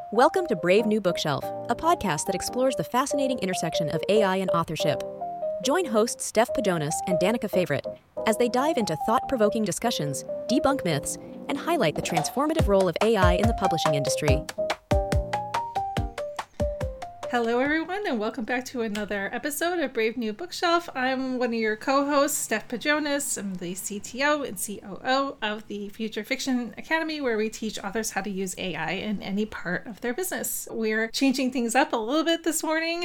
Welcome to Brave New Bookshelf, a podcast that explores the fascinating intersection of AI and authorship. Join hosts Steph Pajonas and Danica Favorite as they dive into thought-provoking discussions, debunk myths, and highlight the transformative role of AI in the publishing industry. Hello, everyone, and welcome back to another episode of Brave New Bookshelf. I'm one of your co-hosts, Steph Pajonas. I'm the CTO and COO of the Future Fiction Academy, where we teach authors how to use AI in any part of their business. We're changing things up a little bit this morning.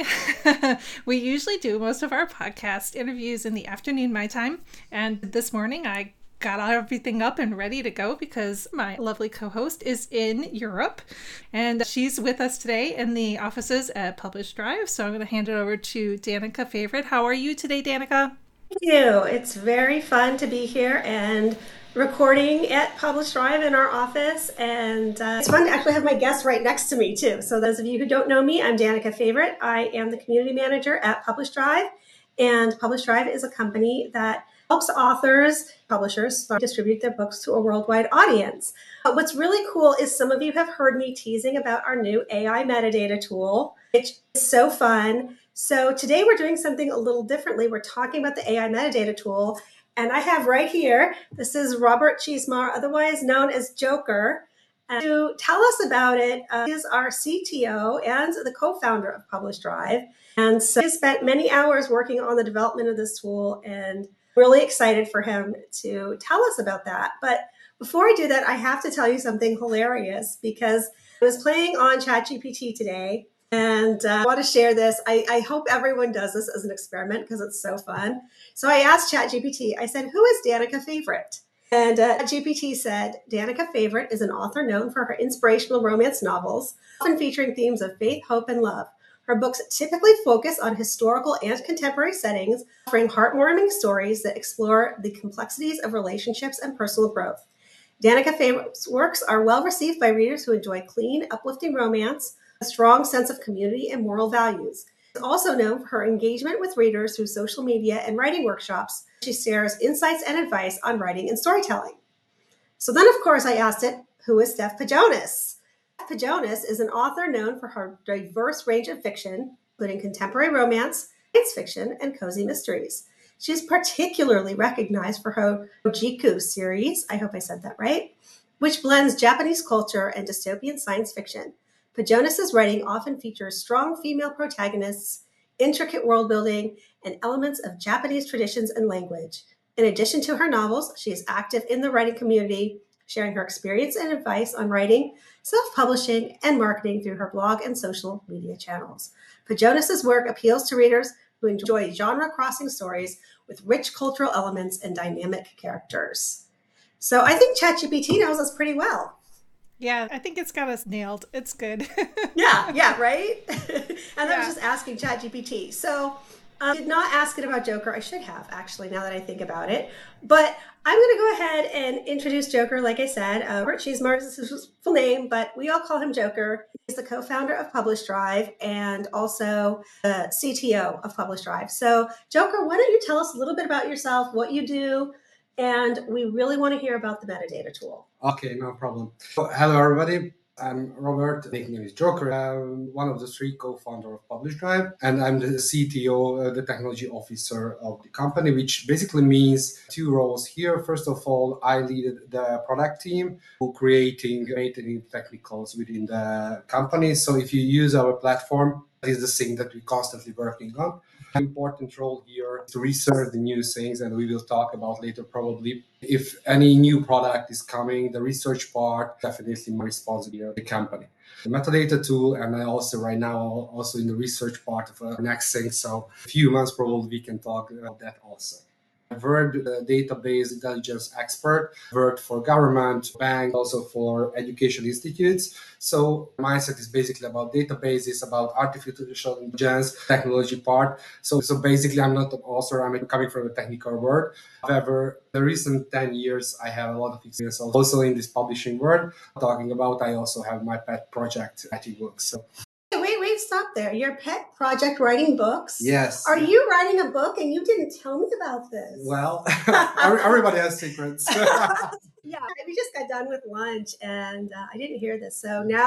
We usually do most of our podcast interviews in the afternoon, my time, and this morning I got everything up and ready to go because my lovely co-host is in Europe and she's with us today in the offices at Publish Drive. So I'm going to hand it over to Danica Favorite. How are you today, Danica? Thank you. It's very fun to be here and recording at Publish Drive in our office. And it's fun to actually have my guests right next to me too. So those of you who don't know me, I'm Danica Favorite. I am the community manager at Publish Drive. And Publish Drive is a company that helps authors, publishers distribute their books to a worldwide audience. But what's really cool is some of you have heard me teasing about our new AI metadata tool, which is so fun. So today we're doing something a little differently. We're talking about the AI metadata tool. And I have right here, this is Robert Cheesmar, otherwise known as Joker. And to tell us about it is our CTO and the co-founder of Publish Drive. And so he spent many hours working on the development of this tool and really excited for him to tell us about that. But before I do that, I have to tell you something hilarious because I was playing on ChatGPT today and I want to share this. I hope everyone does this as an experiment because it's so fun. So I asked ChatGPT, I said, who is Danica Favorite? And GPT said, Danica Favorite is an author known for her inspirational romance novels, often featuring themes of faith, hope, and love. Her books typically focus on historical and contemporary settings, offering heartwarming stories that explore the complexities of relationships and personal growth. Danica Favorite's works are well received by readers who enjoy clean, uplifting romance, a strong sense of community and moral values. She's also known for her engagement with readers through social media and writing workshops. She shares insights and advice on writing and storytelling. So then, of course, I asked it, who is Steph Pajonas? Pajonas is an author known for her diverse range of fiction, including contemporary romance, science fiction, and cozy mysteries. She's particularly recognized for her Ojiku series, I hope I said that right, which blends Japanese culture and dystopian science fiction. Pajonas' writing often features strong female protagonists, intricate world building, and elements of Japanese traditions and language. In addition to her novels, she is active in the writing community, sharing her experience and advice on writing, self-publishing, and marketing through her blog and social media channels. Pajonas' work appeals to readers who enjoy genre-crossing stories with rich cultural elements and dynamic characters. So I think ChatGPT knows us pretty well. Yeah, I think it's got us nailed. It's good. Yeah, right? And I was just asking ChatGPT. So I did not ask it about Joker. I should have, actually, now that I think about it. But I'm going to go ahead and introduce Joker, like I said. Robert Cheesmar is his full name, but we all call him Joker. He's the co-founder of Publish Drive and also the CTO of Publish Drive. So, Joker, why don't you tell us a little bit about yourself, what you do, and we really want to hear about the metadata tool. Okay, no problem. Hello, everybody. I'm Robert. My name is Joker. I'm one of the three co-founders of Publish Drive, and I'm the CTO, the technology officer of the company, which basically means two roles here. First of all, I lead the product team who creating technicals within the company. So if you use our platform, that is the thing that we're constantly working on. An important role here is to research the new things, and we will talk about later probably. If any new product is coming, the research part definitely my responsibility of the company. The metadata tool, and I also right now also in the research part of our next thing. So a few months probably we can talk about that also. I've worked database intelligence expert, worked for government, bank, also for education institutes. So mindset is basically about databases, about artificial intelligence, technology part. So basically I'm not an author, I'm coming from a technical world. However, the recent 10 years, I have a lot of experience also in this publishing world. Talking about, I also have my pet project, writing books. So Wait, stop there. Your pet project, writing books? Yes. Are you writing a book and you didn't tell me about this? Well, everybody has secrets. Yeah, we just got done with lunch and I didn't hear this. So now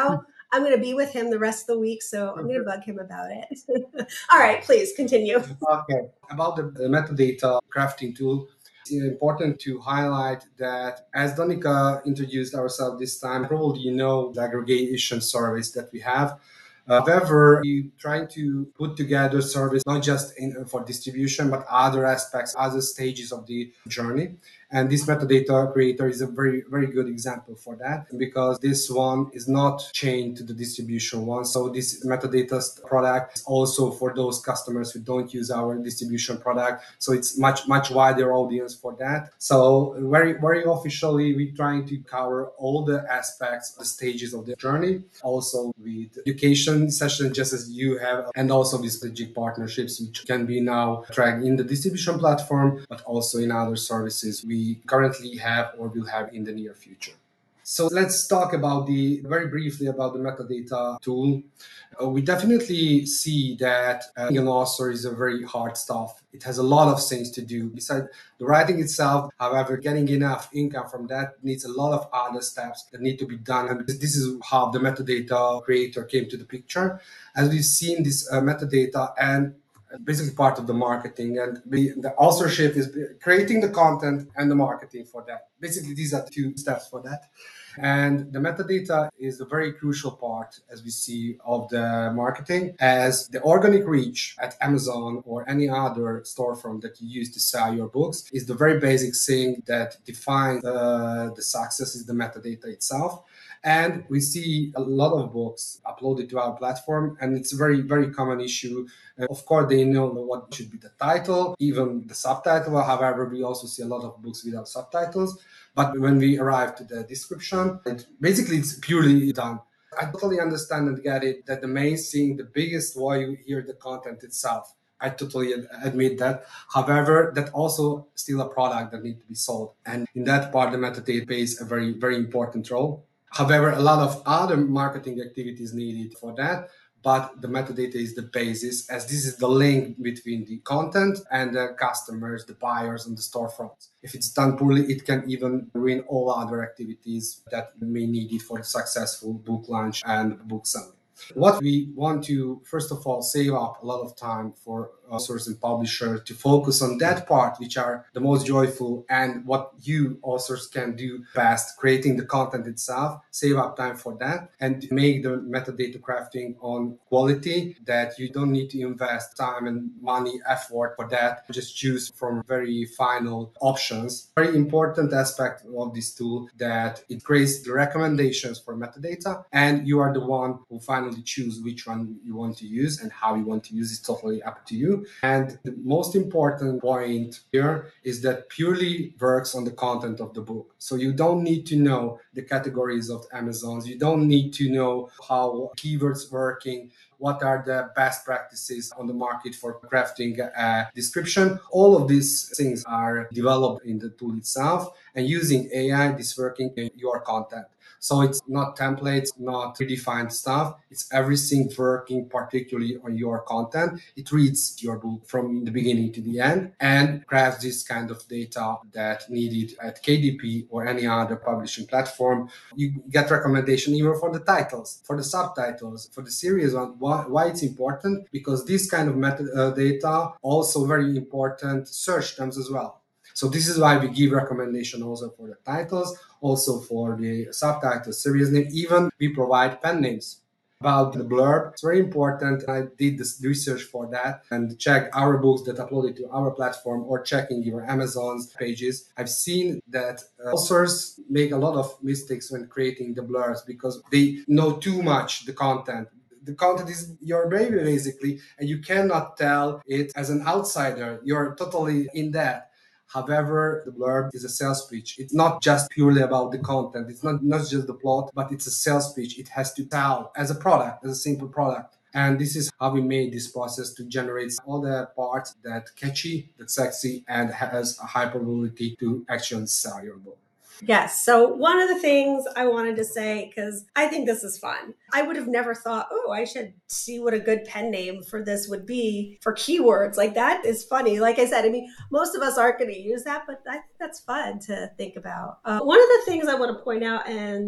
I'm going to be with him the rest of the week, so I'm going to bug him about it. All right, please continue. Okay. About the metadata crafting tool, it's important to highlight that as Danica introduced ourselves this time, probably you know the aggregation service that we have. However, we try to put together service not just for distribution, but other aspects, other stages of the journey. And this metadata creator is a very, very good example for that because this one is not chained to the distribution one. So this metadata product is also for those customers who don't use our distribution product. So it's much, much wider audience for that. So very, very officially, we're trying to cover all the aspects, the stages of the journey, also with education sessions, just as you have, and also with strategic partnerships, which can be now tracked in the distribution platform, but also in other services we currently have or will have in the near future. So let's talk about very briefly about the metadata tool. We definitely see that being an author is a very hard stuff. It has a lot of things to do besides the writing itself. However, getting enough income from that needs a lot of other steps that need to be done. And this is how the metadata creator came to the picture. As we've seen this metadata and basically part of the marketing, and the authorship is creating the content and the marketing for that. Basically, these are the two steps for that. And the metadata is a very crucial part, as we see, of the marketing, as the organic reach at Amazon or any other storefront that you use to sell your books is the very basic thing that defines the success is the metadata itself. And we see a lot of books uploaded to our platform, and it's a very, very common issue. Of course, they know what should be the title, even the subtitle. However, we also see a lot of books without subtitles. But when we arrive to the description, it's purely done. I totally understand and get it that the main thing, the biggest value here, the content itself. I totally admit that. However, that also still a product that needs to be sold. And in that part, the metadata plays a very, very important role. However, a lot of other marketing activities needed for that, but the metadata is the basis, as this is the link between the content and the customers, the buyers, and the storefronts. If it's done poorly, it can even ruin all other activities that may need it for a successful book launch and book selling. What we want to, first of all, save up a lot of time for authors and publishers to focus on that part, which are the most joyful and what you authors can do best, creating the content itself, save up time for that, and make the metadata crafting on quality that you don't need to invest time and money, effort for that. Just choose from very final options. Very important aspect of this tool that it creates the recommendations for metadata, and you are the one who finally choose which one you want to use and how you want to use it. Totally up to you. And the most important point here is that purely works on the content of the book. So you don't need to know the categories of Amazons. You don't need to know how keywords working, what are the best practices on the market for crafting a description. All of these things are developed in the tool itself, and using AI, this working in your content. So it's not templates, not predefined stuff. It's everything working particularly on your content. It reads your book from the beginning to the end and crafts this kind of data that needed at KDP or any other publishing platform. You get recommendation even for the titles, for the subtitles, for the series one. Why it's important? Because this kind of metadata also very important search terms as well. So this is why we give recommendation also for the titles, also for the subtitles, series name. Even we provide pen names. About the blurb, it's very important. I did this research for that and checked our books that uploaded to our platform or checking your Amazon's pages. I've seen that authors make a lot of mistakes when creating the blurbs because they know too much the content. The content is your baby basically, and you cannot tell it as an outsider. You're totally in that. However, the blurb is a sales pitch. It's not just purely about the content. It's not just the plot, but it's a sales pitch. It has to sell as a product, as a simple product. And this is how we made this process to generate all the parts that catchy, that sexy, and has a high probability to actually sell your book. Yes. So one of the things I wanted to say, because I think this is fun, I would have never thought, oh, I should see what a good pen name for this would be for keywords. Like that is funny. Like I said, I mean, most of us aren't going to use that, but I think that's fun to think about. One of the things I want to point out, and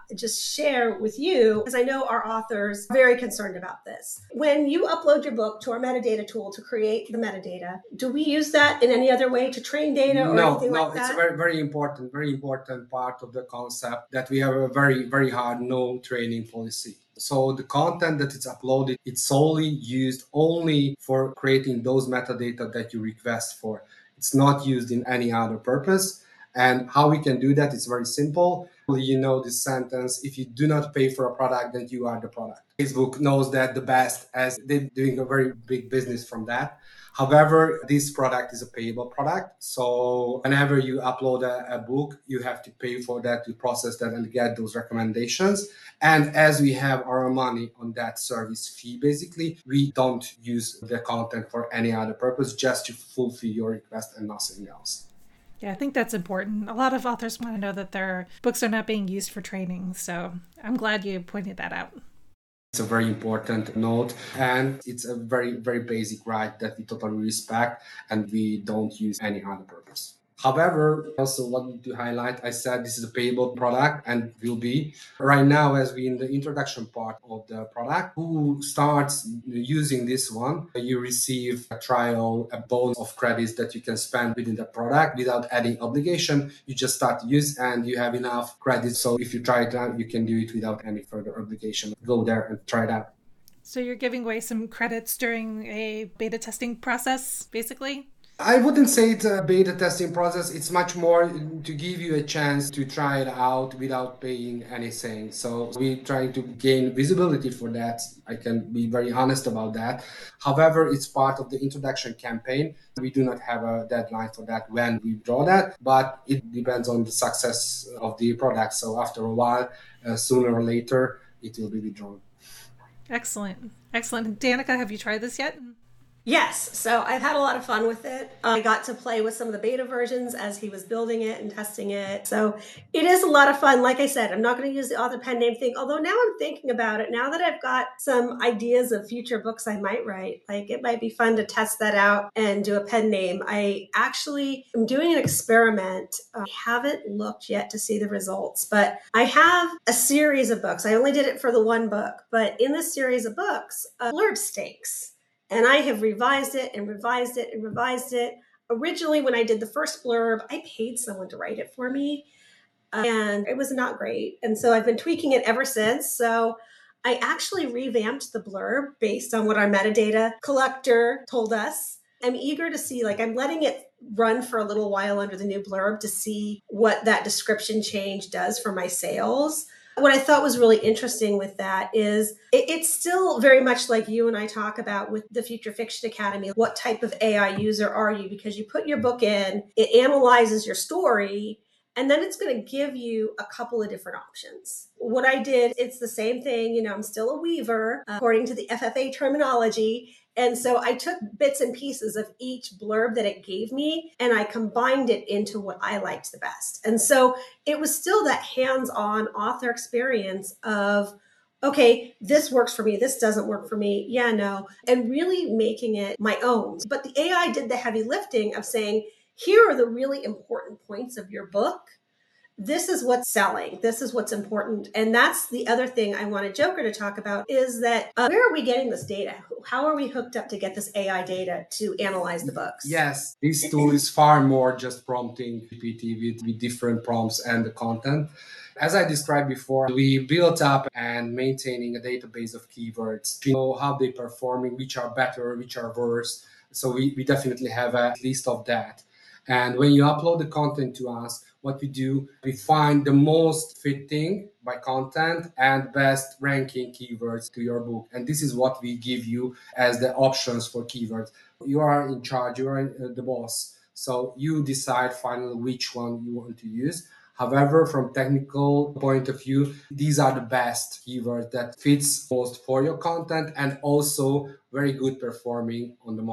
just share with you, because I know our authors are very concerned about this. When you upload your book to our metadata tool to create the metadata, do we use that in any other way to train data or anything like that? It's a very important part of the concept that we have a very hard no training policy. So the content that is uploaded, it's solely used only for creating those metadata that you request for. It's not used in any other purpose. And how we can do that is very simple. You know this sentence: if you do not pay for a product, then you are the product. Facebook knows that the best, as they're doing a very big business from that. However, this product is a payable product. So whenever you upload a book, you have to pay for that, to process that and get those recommendations. And as we have our money on that service fee, basically, we don't use the content for any other purpose, just to fulfill your request and nothing else. Yeah, I think that's important. A lot of authors want to know that their books are not being used for training. So I'm glad you pointed that out. It's a very important note, and it's a very basic right that we totally respect, and we don't use any other purpose. However, also wanted to highlight, I said this is a payable product and will be. Right now, as we in the introduction part of the product, who starts using this one, you receive a trial, a bonus of credits that you can spend within the product without adding obligation. You just start to use and you have enough credits. So if you try it out, you can do it without any further obligation. Go there and try it out. So you're giving away some credits during a beta testing process, basically? I wouldn't say it's a beta testing process. It's much more to give you a chance to try it out without paying anything. So we're trying to gain visibility for that. I can be very honest about that. However, it's part of the introduction campaign. We do not have a deadline for that when we draw that, but it depends on the success of the product. So after a while, sooner or later, it will be withdrawn. Excellent. Danica, have you tried this yet? Yes, so I've had a lot of fun with it. I got to play with some of the beta versions as he was building it and testing it. So it is a lot of fun. Like I said, I'm not going to use the author pen name thing, although now I'm thinking about it. Now that I've got some ideas of future books I might write, like it might be fun to test that out and do a pen name. I actually am doing an experiment. I haven't looked yet to see the results, but I have a series of books. I only did it for the one book, but in this series of books, blurb stakes. And I have revised it and revised it and revised it. Originally, when I did the first blurb, I paid someone to write it for me, and it was not great. And so I've been tweaking it ever since. So I actually revamped the blurb based on what our metadata collector told us. I'm eager to see, I'm letting it run for a little while under the new blurb to see what that description change does for my sales. What I thought was really interesting with that is it's still very much like you and I talk about with the Future Fiction Academy. What type of AI user are you? Because you put your book in, it analyzes your story, and then it's going to give you a couple of different options. What I did, it's the same thing. I'm still a weaver, according to the FFA terminology. And so I took bits and pieces of each blurb that it gave me, and I combined it into what I liked the best. And so it was still that hands-on author experience of, okay, this works for me, this doesn't work for me, yeah, no, and really making it my own. But the AI did the heavy lifting of saying, here are the really important points of your book. This is what's selling. This is what's important. And that's the other thing I wanted Joker to talk about is that where are we getting this data? How are we hooked up to get this AI data to analyze the books? Yes, this tool is far more just prompting GPT with different prompts and the content. As I described before, we built up and maintaining a database of keywords to know how they're performing, which are better, which are worse. So we definitely have a list of that. And when you upload the content to us, what we do, we find the most fitting by content and best ranking keywords to your book. And this is what we give you as the options for keywords. You are in charge, you are the boss. So you decide finally which one you want to use. However, from technical point of view, these are the best keywords that fits most for your content and also very good performing on the market.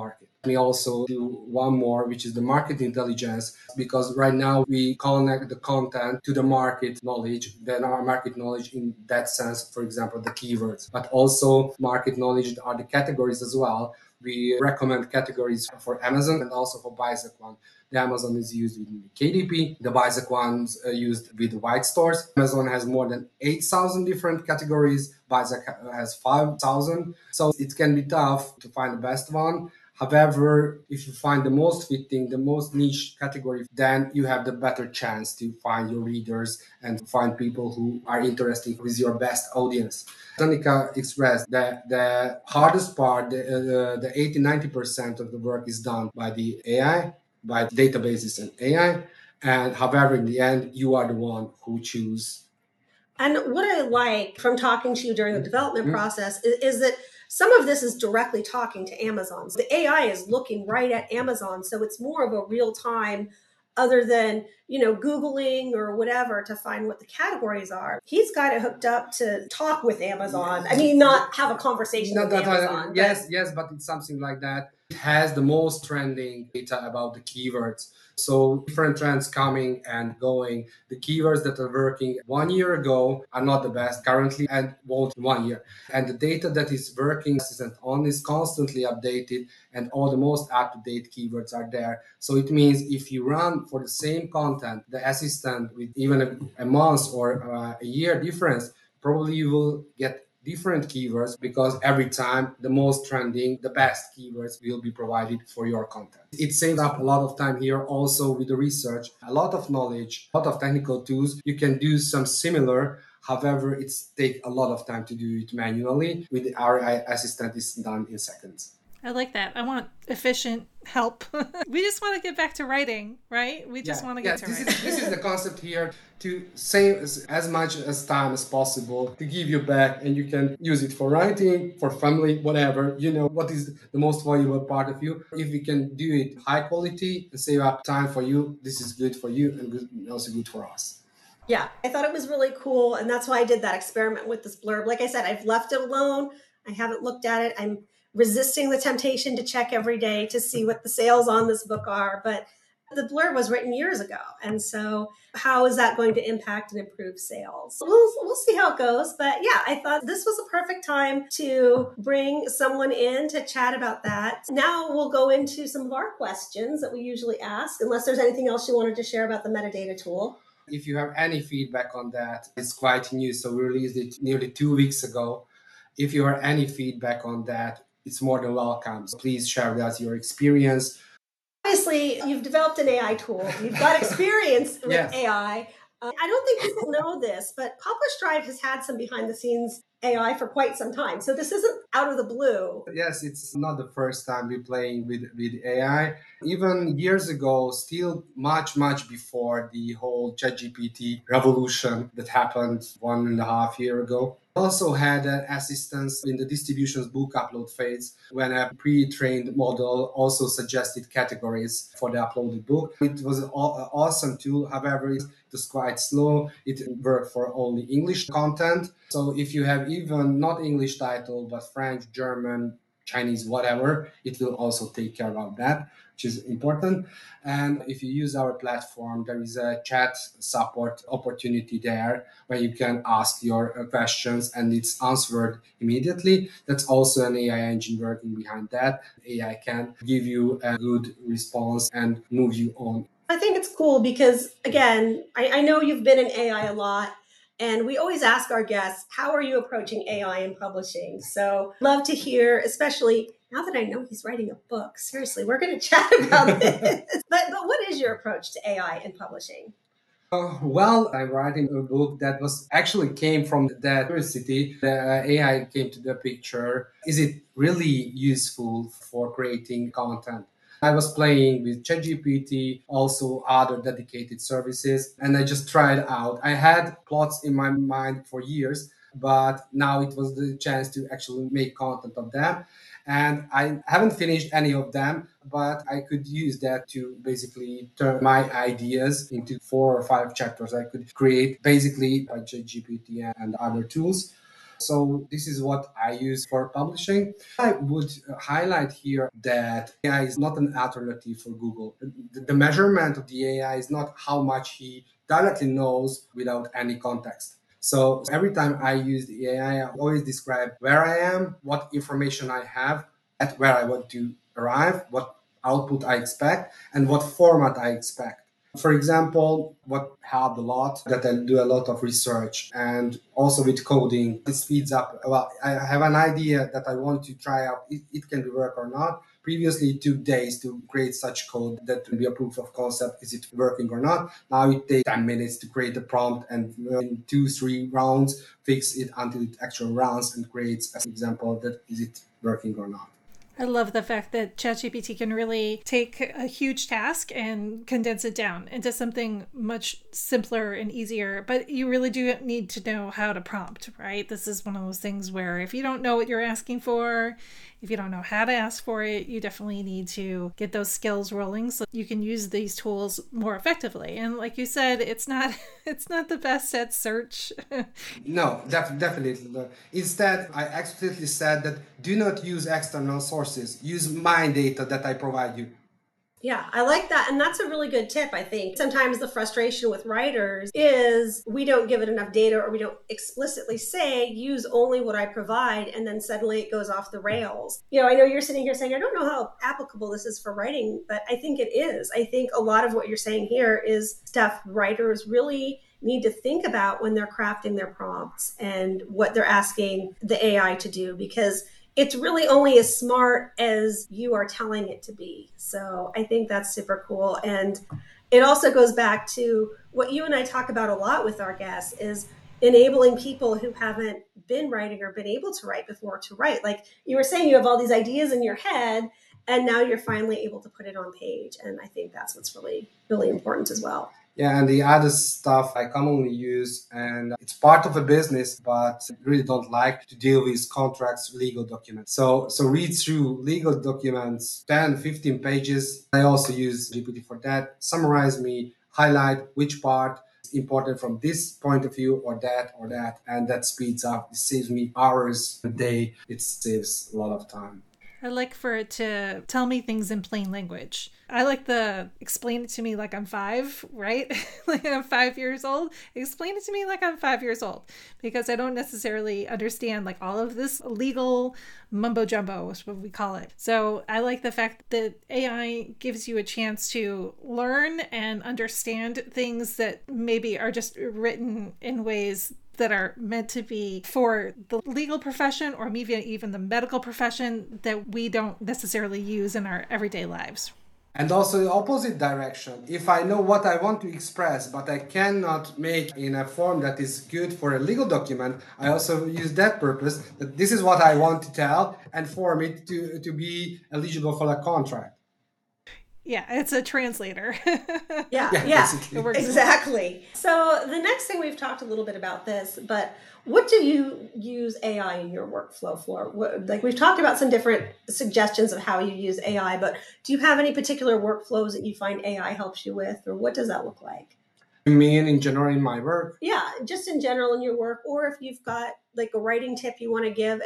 me also do one more, which is the market intelligence, because right now we connect the content to the market knowledge, then our market knowledge in that sense, for example, the keywords, but also market knowledge are the categories as well. We recommend categories for Amazon and also for Bizac one. The Amazon is used with KDP. The Bizac one's used with white stores. Amazon has more than 8,000 different categories. Bizac has 5,000. So it can be tough to find the best one. However, if you find the most fitting, the most niche category, then you have the better chance to find your readers and find people who are interested with your best audience. Danica expressed that the hardest part, the 80-90% of the work is done by the AI, by databases and AI. And however, in the end, you are the one who choose. And what I like from talking to you during the development process is that some of this is directly talking to Amazon. So the AI is looking right at Amazon. So it's more of a real time, other than, Googling or whatever to find what the categories are. He's got it hooked up to talk with Amazon. I mean, not have a conversation with Amazon. Yes, but it's something like that. It has the most trending data about the keywords. So different trends coming and going. The keywords that are working 1 year ago are not the best currently and won't in 1 year. And the data that is working is constantly updated, and all the most up-to-date keywords are there. So it means if you run for the same content, the assistant with even a month or a year difference, probably you will get different keywords because every time the most trending, the best keywords will be provided for your content. It saves up a lot of time here also with the research, a lot of knowledge, a lot of technical tools. You can do some similar. However, it's take a lot of time to do it manually. With our assistant, it's done in seconds. I like that. I want efficient help. We just want to get back to writing, right? We just want to get to writing. This is the concept here, to save as much as time as possible, to give you back, and you can use it for writing, for family, whatever. You know what is the most valuable part of you. If we can do it high quality and save up time for you, this is good for you and also good for us. Yeah, I thought it was really cool. And that's why I did that experiment with this blurb. Like I said, I've left it alone. I haven't looked at it. I'm resisting the temptation to check every day to see what the sales on this book are. But the blurb was written years ago. And so how is that going to impact and improve sales? We'll see how it goes. But yeah, I thought this was a perfect time to bring someone in to chat about that. Now we'll go into some of our questions that we usually ask, unless there's anything else you wanted to share about the metadata tool. If you have any feedback on that, it's quite new. So we released it nearly 2 weeks ago. If you have any feedback on that, it's more than welcome. So please share with us your experience. Obviously, you've developed an AI tool. You've got experience with Yes. AI. I don't think people know this, but Publish Drive has had some behind the scenes AI for quite some time. So this isn't out of the blue. Yes, it's not the first time we're playing with AI. Even years ago, still much before the whole ChatGPT revolution that happened 1.5 years ago. Also had an assistance in the distributions book upload phase when a pre-trained model also suggested categories for the uploaded book. It was an awesome tool. However, it was quite slow. It worked for only English content. So if you have even not English title, but French, German, Chinese, whatever, it will also take care of that, which is important. And if you use our platform, there is a chat support opportunity there where you can ask your questions and it's answered immediately. That's also an AI engine working behind that. AI can give you a good response and move you on. I think it's cool because, again, I know you've been in AI a lot. And we always ask our guests, how are you approaching AI in publishing? So love to hear, especially now that I know he's writing a book. Seriously, we're going to chat about this. But what is your approach to AI in publishing? Well, I'm writing a book that was actually came from that curiosity. The AI came to the picture. Is it really useful for creating content? I was playing with ChatGPT, also other dedicated services, and I just tried out. I had plots in my mind for years, but now it was the chance to actually make content of them. And I haven't finished any of them, but I could use that to basically turn my ideas into 4 or 5 chapters I could create basically by ChatGPT and other tools. So this is what I use for publishing. I would highlight here that AI is not an alternative for Google. The measurement of the AI is not how much he directly knows without any context. So every time I use the AI, I always describe where I am, what information I have, at where I want to arrive, what output I expect, and what format I expect. For example, what helped a lot that I do a lot of research and also with coding, it speeds up. Well, I have an idea that I want to try out. It can work or not. Previously, it took days to create such code that will be a proof of concept. Is it working or not? Now it takes 10 minutes to create the prompt and in 2, 3 rounds, fix it until it actually runs and creates an example that is it working or not. I love the fact that ChatGPT can really take a huge task and condense it down into something much simpler and easier. But you really do need to know how to prompt, right? This is one of those things where if you don't know what you're asking for, if you don't know how to ask for it, you definitely need to get those skills rolling so you can use these tools more effectively. And like you said, it's not the best at search. No, definitely. No. Instead, I explicitly said that do not use external sources. Use my data that I provide you. Yeah, I like that. And that's a really good tip, I think. Sometimes the frustration with writers is we don't give it enough data or we don't explicitly say use only what I provide, and then suddenly it goes off the rails. I know you're sitting here saying, I don't know how applicable this is for writing, but I think it is. I think a lot of what you're saying here is stuff writers really need to think about when they're crafting their prompts and what they're asking the AI to do, because it's really only as smart as you are telling it to be. So I think that's super cool. And it also goes back to what you and I talk about a lot with our guests is enabling people who haven't been writing or been able to write before to write. Like you were saying, you have all these ideas in your head and now you're finally able to put it on page. And I think that's what's really, really important as well. Yeah, and the other stuff I commonly use, and it's part of a business, but I really don't like to deal with contracts, legal documents. So read through legal documents, 10, 15 pages. I also use GPT for that. Summarize me, highlight which part is important from this point of view or that, and that speeds up. It saves me hours a day. It saves a lot of time. I like for it to tell me things in plain language. I like the explain it to me like I'm 5, right? Like I'm 5 years old. Explain it to me like I'm 5 years old, because I don't necessarily understand like all of this legal mumbo jumbo is what we call it. So I like the fact that AI gives you a chance to learn and understand things that maybe are just written in ways that are meant to be for the legal profession or maybe even the medical profession that we don't necessarily use in our everyday lives. And also the opposite direction. If I know what I want to express, but I cannot make in a form that is good for a legal document, I also use that purpose, that this is what I want to tell and form it to be eligible for a contract. Yeah, it's a translator. Yeah, exactly. So the next thing, we've talked a little bit about this, but what do you use AI in your workflow for? Like we've talked about some different suggestions of how you use AI, but do you have any particular workflows that you find AI helps you with, or what does that look like? You mean in general in my work? Yeah, just in general in your work, or if you've got like a writing tip you want to give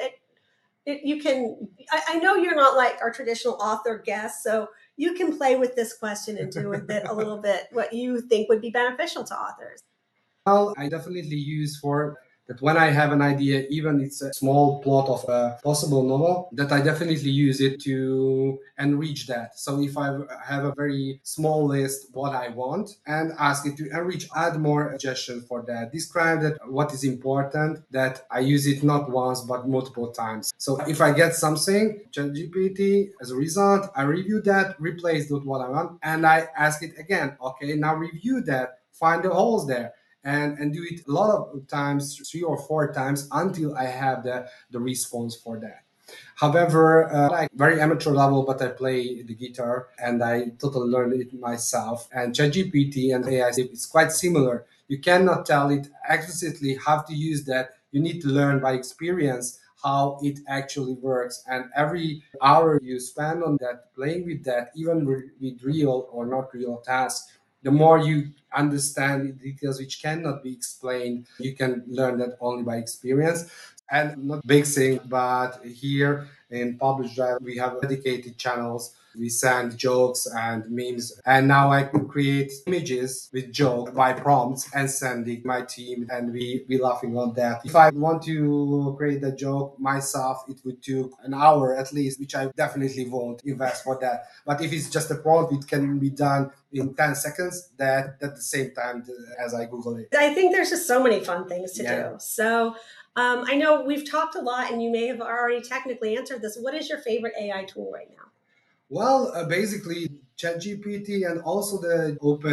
you can, I know you're not like our traditional author guest, so you can play with this question and do with it a little bit what you think would be beneficial to authors. Well, I definitely use for that when I have an idea, even it's a small plot of a possible novel, that I definitely use it to enrich that. So if I have a very small list what I want and ask it to enrich, add more suggestions for that. Describe that what is important, that I use it not once but multiple times. So if I get something, ChatGPT, as a result, I review that, replace with what I want, and I ask it again, okay, now review that, find the holes there and do it a lot of times, 3 or 4 times until I have the response for that. However, like very amateur level, but I play the guitar and I totally learned it myself. And ChatGPT and AI is quite similar. You cannot tell it explicitly how to use that. You need to learn by experience how it actually works. And every hour you spend on that, playing with that, even with real or not real tasks, the more you understand the details which cannot be explained, you can learn that only by experience. And not big thing, but here in Publish Drive, we have dedicated channels. We send jokes and memes. And now I can create images with jokes by prompts and send it to my team. And we be laughing on that. If I want to create a joke myself, it would take an hour at least, which I definitely won't invest for that. But if it's just a prompt, it can be done in 10 seconds, that at the same time as I Google it. I think there's just so many fun things to Yeah. do. So I know we've talked a lot and you may have already technically answered this. What is your favorite AI tool right now? Well, basically, ChatGPT and also the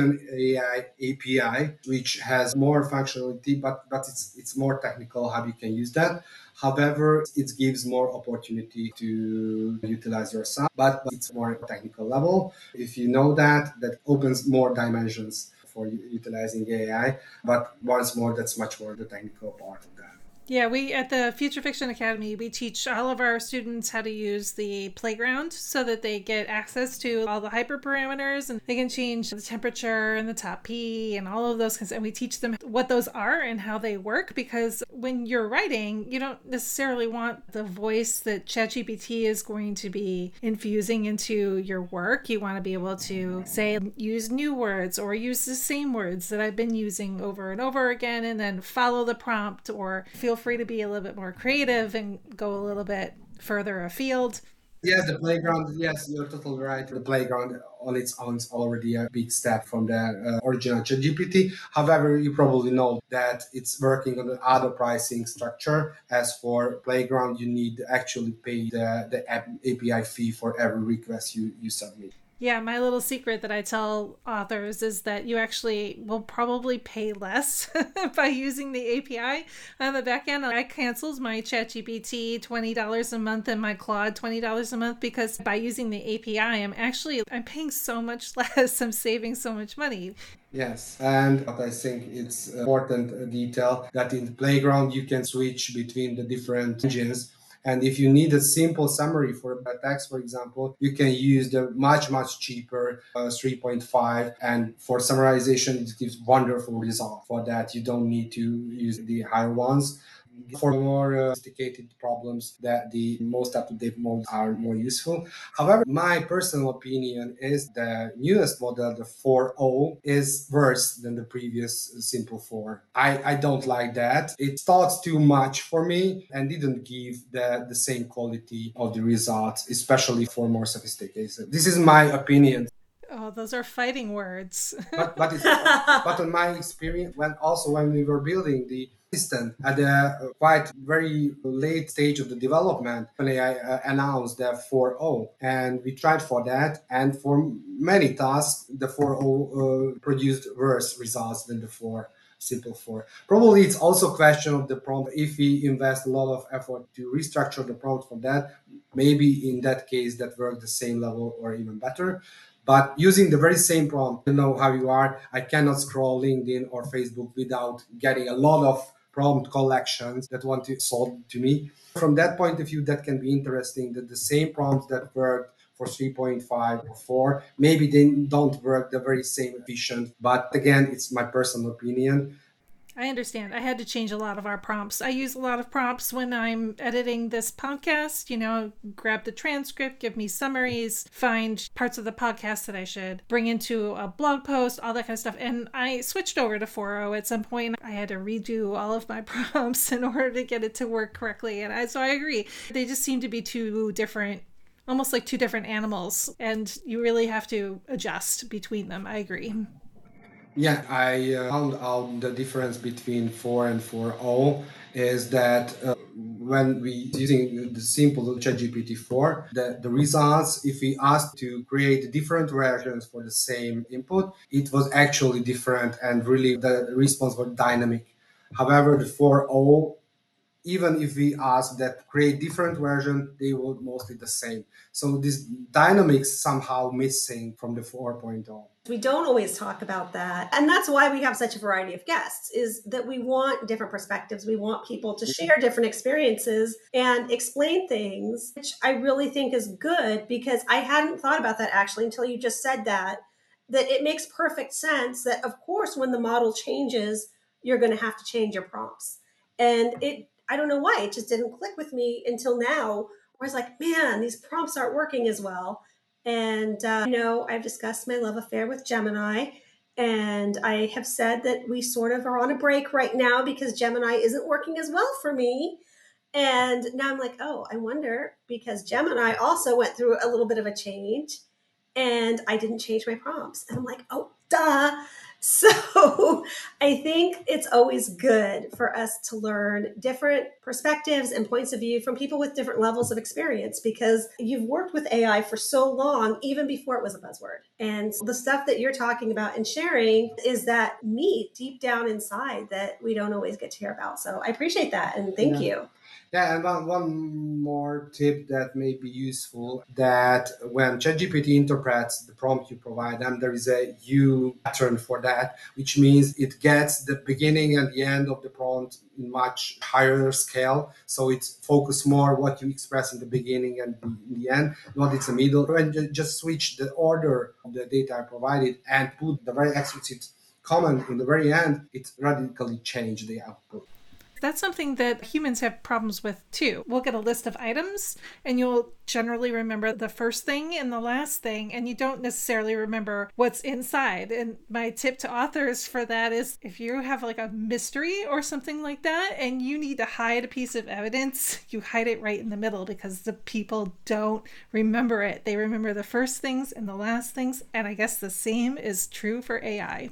OpenAI API, which has more functionality, but it's more technical how you can use that. However, it gives more opportunity to utilize yourself, but it's more technical level. If you know that, that opens more dimensions for utilizing AI. But once more, that's much more the technical part of that. Yeah, we at the Future Fiction Academy, we teach all of our students how to use the playground so that they get access to all the hyperparameters and they can change the temperature and the top P and all of those kinds. And we teach them what those are and how they work, because when you're writing, you don't necessarily want the voice that ChatGPT is going to be infusing into your work. You want to be able to say, use new words or use the same words that I've been using over and over again, and then follow the prompt, or feel free to be a little bit more creative and go a little bit further afield. Yes, the playground. Yes, you're totally right. The playground on its own is already a big step from the original ChatGPT. However, you probably know that it's working on the other pricing structure. As for playground, you need to actually pay the API fee for every request you submit. Yeah, my little secret that I tell authors is that you actually will probably pay less by using the API on the back end. I canceled my ChatGPT $20 a month and my Claude $20 a month, because by using the API, I'm paying so much less. I'm saving so much money. Yes, and I think it's important detail that in the playground you can switch between the different engines. And if you need a simple summary for a text, for example, you can use the much cheaper 3.5. And for summarization, it gives wonderful result. For that, you don't need to use the higher ones. For more sophisticated problems, that the most up-to-date modes are more useful. However, my personal opinion is the newest model, the 4.0, is worse than the previous simple 4. I don't like that. It starts too much for me and didn't give the same quality of the results, especially for more sophisticated. This is my opinion. Oh, those are fighting words. But on my experience, when we were building the assistant at the quite very late stage of the development, when I announced the 4.0, and we tried for that, and for many tasks, the 4.0 produced worse results than the 4 simple 4. Probably it's also a question of the prompt. If we invest a lot of effort to restructure the prompt for that, maybe in that case that worked the same level or even better. But using the very same prompt, you know how you are. I cannot scroll LinkedIn or Facebook without getting a lot of prompt collections that want to solve to me. From that point of view, that can be interesting that the same prompts that worked for 3.5 or 4, maybe they don't work the very same efficient. But again, it's my personal opinion. I understand. I had to change a lot of our prompts. I use a lot of prompts when I'm editing this podcast, grab the transcript, give me summaries, find parts of the podcast that I should bring into a blog post, all that kind of stuff. And I switched over to 4.0 at some point. I had to redo all of my prompts in order to get it to work correctly. And so I agree. They just seem to be two different, almost like two different animals. And you really have to adjust between them. I agree. Yeah, I found out the difference between 4 and 4.0 is that when we using the simple ChatGPT 4, the results, if we asked to create different versions for the same input, it was actually different and really the response was dynamic. However, the 4.0, even if we ask that create different version, they were mostly the same. So this dynamics somehow missing from the 4.0. We don't always talk about that. And that's why we have such a variety of guests, is that we want different perspectives. We want people to share different experiences and explain things, which I really think is good, because I hadn't thought about that actually until you just said that it makes perfect sense that, of course, when the model changes, you're going to have to change your prompts. And I don't know why. It just didn't click with me until now, where I was like, man, these prompts aren't working as well. And, I've discussed my love affair with Gemini. And I have said that we sort of are on a break right now because Gemini isn't working as well for me. And now I'm like, oh, I wonder, because Gemini also went through a little bit of a change and I didn't change my prompts. And I'm like, oh, duh. So I think it's always good for us to learn different perspectives and points of view from people with different levels of experience, because you've worked with AI for so long, even before it was a buzzword. And the stuff that you're talking about and sharing is that meat deep down inside that we don't always get to hear about. So I appreciate that. And thank you. Yeah, and one more tip that may be useful, that when ChatGPT interprets the prompt you provide them, there is a U pattern for that, which means it gets the beginning and the end of the prompt in much higher scale. So it's focused more what you express in the beginning and in the end, not in the middle. When you just switch the order of the data I provided and put the very explicit comment in the very end, it radically changed the output. That's something that humans have problems with too. We'll get a list of items and you'll generally remember the first thing and the last thing, and you don't necessarily remember what's inside. And my tip to authors for that is, if you have like a mystery or something like that and you need to hide a piece of evidence, you hide it right in the middle, because the people don't remember it. They remember the first things and the last things. And I guess the same is true for AI.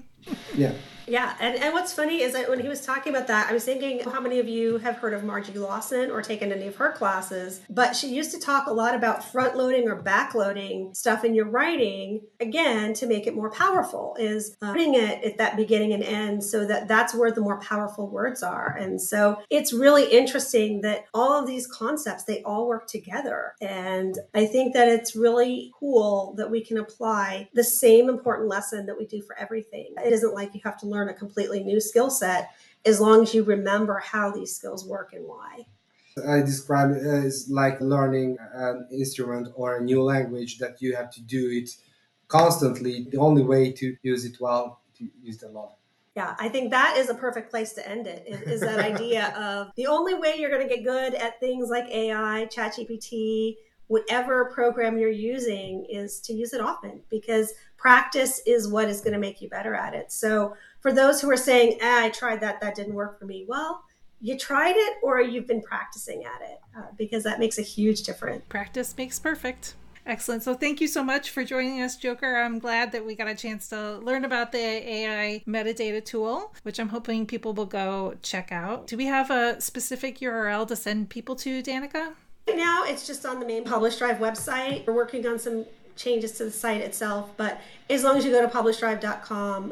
Yeah. And what's funny is that when he was talking about that, I was thinking, how many of you have heard of Margie Lawson or taken any of her classes? But she used to talk a lot about front loading or back loading stuff in your writing, again, to make it more powerful, is putting it at that beginning and end, so that that's where the more powerful words are. And so it's really interesting that all of these concepts, they all work together. And I think that it's really cool that we can apply the same important lesson that we do for everything. It isn't like you have to learn a completely new skill set, as long as you remember how these skills work and why. I describe it as like learning an instrument or a new language, that you have to do it constantly. The only way to use it well, to use it a lot. Yeah, I think that is a perfect place to end it, is that idea of the only way you're going to get good at things like AI, ChatGPT, whatever program you're using, is to use it often, because practice is what is going to make you better at it. So for those who are saying, I tried that didn't work for me, well, you tried it or you've been practicing at it, because that makes a huge difference. Practice makes perfect. Excellent. So thank you so much for joining us, Joker. I'm glad that we got a chance to learn about the AI metadata tool, which I'm hoping people will go check out. Do we have a specific URL to send people to, Danica? Right now, it's just on the main Publish Drive website. We're working on some changes to the site itself, but as long as you go to publishdrive.com.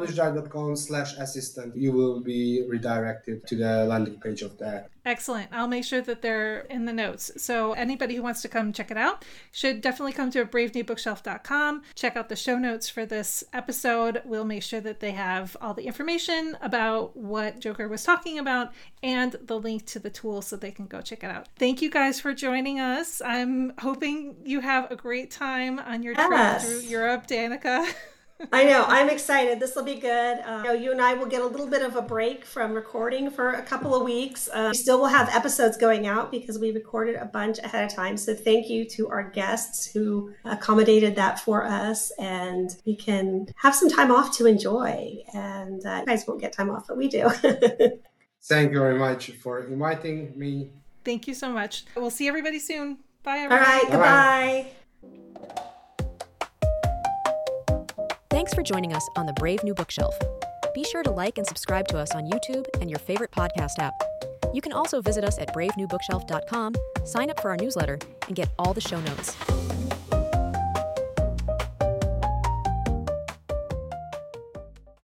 Publishdrive.com/assistant, you will be redirected to the landing page of that. Excellent. I'll make sure that they're in the notes. So anybody who wants to come check it out should definitely come to bravenewbookshelf.com. Check out the show notes for this episode. We'll make sure that they have all the information about what Joker was talking about and the link to the tool so they can go check it out. Thank you guys for joining us. I'm hoping you have a great time on your trip through Europe, Danica. I know. I'm excited. This will be good. You and I will get a little bit of a break from recording for a couple of weeks. We still will have episodes going out because we recorded a bunch ahead of time. So thank you to our guests who accommodated that for us. And we can have some time off to enjoy. And you guys won't get time off, but we do. Thank you very much for inviting me. Thank you so much. We'll see everybody soon. Bye, everybody. All right. Goodbye. Thanks for joining us on the Brave New Bookshelf. Be sure to like and subscribe to us on YouTube and your favorite podcast app. You can also visit us at bravenewbookshelf.com, sign up for our newsletter, and get all the show notes.